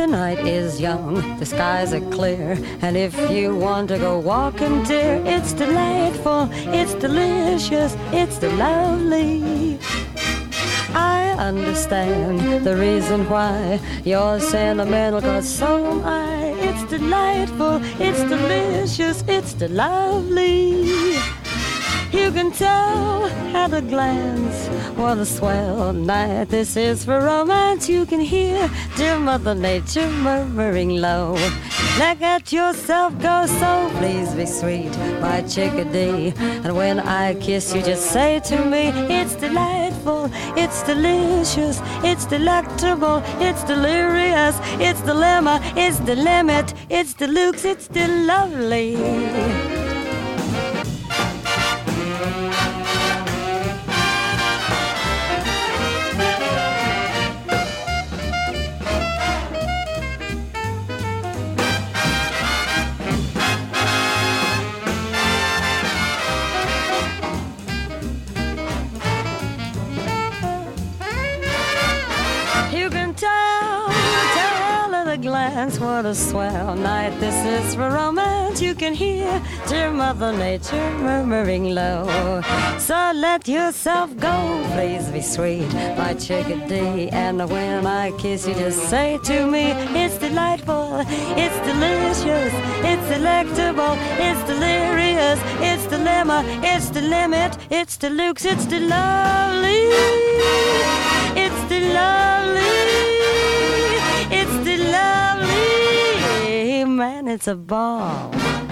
The night is young, the skies are clear, and if you want to go walking, dear, it's delightful, it's delicious, it's lovely. I understand the reason why you're sentimental, 'cause so am I. It's delightful, it's delicious, it's lovely. You can tell at a glance what a swell night this is for romance. You can hear dear Mother Nature murmuring low. Let get yourself go, so please be sweet, my chickadee. And when I kiss you, just say to me, it's delightful, it's delicious, it's delectable, it's delirious, it's dilemma, it's the limit, it's deluxe, it's lovely. Glance, what a swell night this is for romance. You can hear dear Mother Nature murmuring low. So let yourself go, please be sweet, my chickadee. And when I kiss you, just say to me, it's delightful, it's delicious, it's delectable, it's delirious, it's dilemma, it's the limit, it's deluxe, it's the lovely, it's the lovely, it's the lovely, man, it's a ball.